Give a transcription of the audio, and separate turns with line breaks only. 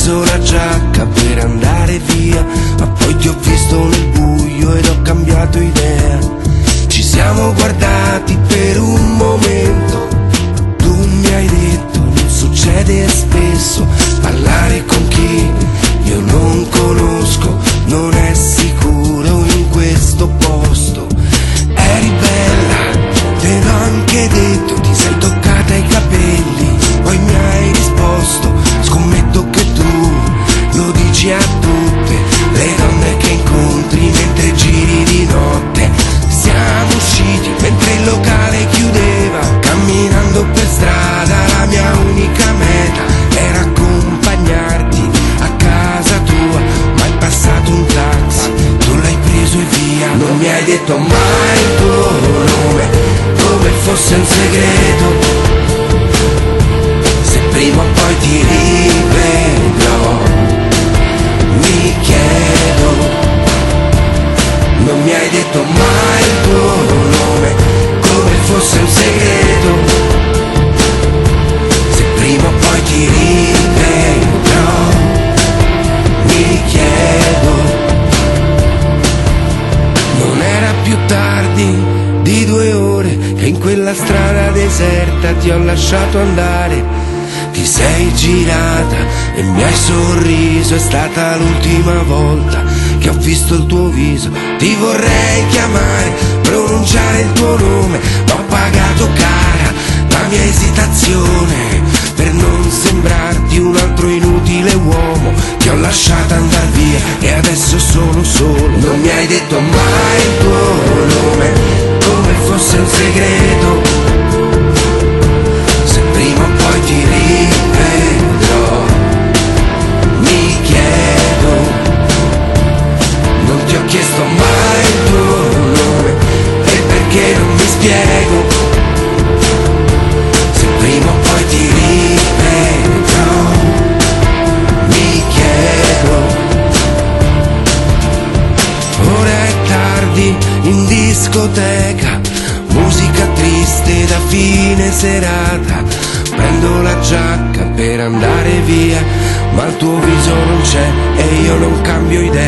preso la giacca per andare via, ma poi ti ho visto nel buio ed ho cambiato idea. Ci siamo guardati per un momento, tu mi hai detto non succede spesso, parlare con chi io non conosco non è sicuro in questo posto. Eri bella, te l'ho anche detto, ti sei toccata i capelli, poi mi hai risposto, scommetto che tu lo dici a tutte le donne che incontri mentre giri di notte. Siamo usciti mentre il locale chiudeva, camminando per strada la mia unica meta era accompagnarti a casa tua, ma è passato un taxi, tu l'hai preso e via. Non mi hai detto mai il tuo nome, come fosse un segreto, se prima o poi ti rivedrò, mi chiedo. Non mi hai detto mai il tuo nome, come fosse un segreto, se prima o poi ti rivedrò, mi chiedo. Non era più tardi di 2 ore che in quella strada deserta ti ho lasciato andare. Ti sei girata e mi hai sorriso, è stata l'ultima volta che ho visto il tuo viso. Ti vorrei chiamare, pronunciare il tuo nome, ma ho pagato cara la mia esitazione per non sembrarti un altro inutile uomo. Ti ho lasciata andar via e adesso sono solo. Non mi hai detto mai il tuo nome, come fosse un segreto, se prima o poi ti rivedrò, mi chiedo. Non ti ho chiesto mai il tuo nome, e perché non mi spiego, se prima o poi ti rivedrò, mi chiedo. Ora è tardi in discoteca, musica triste da fine serata, prendo la giacca per andare via, ma il tuo viso non c'è e io non cambio idea.